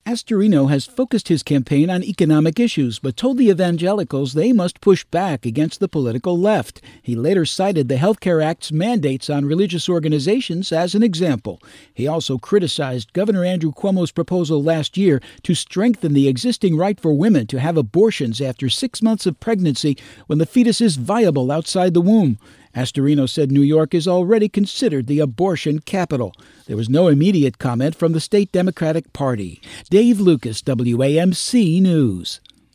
Astorino has focused his campaign on economic issues, but told the evangelicals they must push back against the political left. He later cited the Health Care Act's mandates on religious organizations as an example. He also criticized Governor Andrew Cuomo's proposal last year to strengthen the existing right for women to have abortions after 6 months of pregnancy when the fetus is viable outside the womb. Astorino said New York is already considered the abortion capital. There was no immediate comment from the state Democratic Party. Dave Lucas, WAMC News.